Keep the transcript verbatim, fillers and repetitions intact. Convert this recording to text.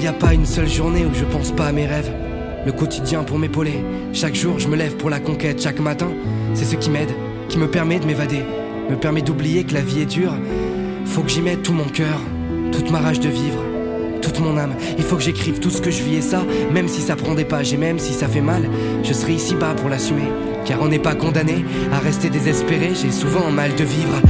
y a pas une seule journée où je pense pas à mes rêves. Le quotidien pour m'épauler. Chaque jour je me lève pour la conquête. Chaque matin, c'est ce qui m'aide, qui me permet de m'évader, me permet d'oublier que la vie est dure. Faut que j'y mette tout mon cœur, toute ma rage de vivre, toute mon âme. Il faut que j'écrive tout ce que je vis et ça, même si ça prend des pages et même si ça fait mal, je serai ici bas pour l'assumer. Car on n'est pas condamné à rester désespéré. J'ai souvent mal de vivre